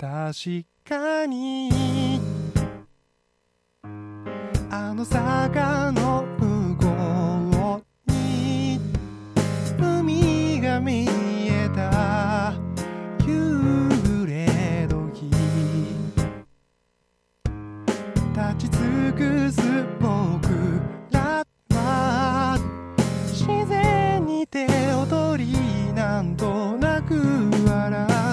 確かにあの坂の向こうに海が見えた夕暮れ時立ち尽くす僕らは自然に手を取りなんとなく笑う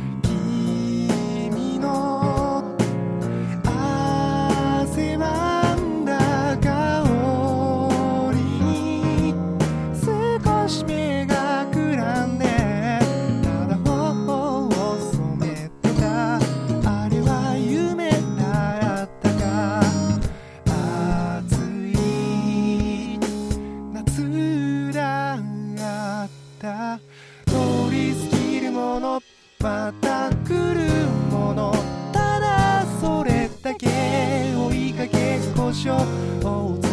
君の汗ばんだ香りに少し目がくらんでただ頬を染めてたあれは夢だったか暑い夏だった通り過ぎるものまた来るものただそれだけ追いかけっこしよう